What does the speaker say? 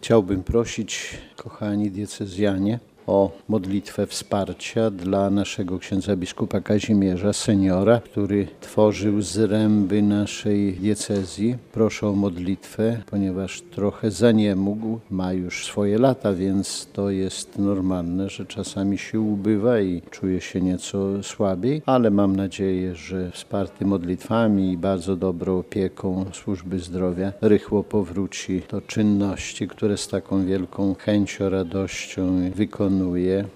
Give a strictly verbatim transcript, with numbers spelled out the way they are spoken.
Chciałbym prosić, kochani diecezjanie, o modlitwę wsparcia dla naszego księdza biskupa Kazimierza, seniora, który tworzył zręby naszej diecezji. Proszę o modlitwę, ponieważ trochę zaniemógł, ma już swoje lata, więc to jest normalne, że czasami się ubywa i czuje się nieco słabiej, ale mam nadzieję, że wsparty modlitwami i bardzo dobrą opieką służby zdrowia rychło powróci do czynności, które z taką wielką chęcią, radością wykonuje.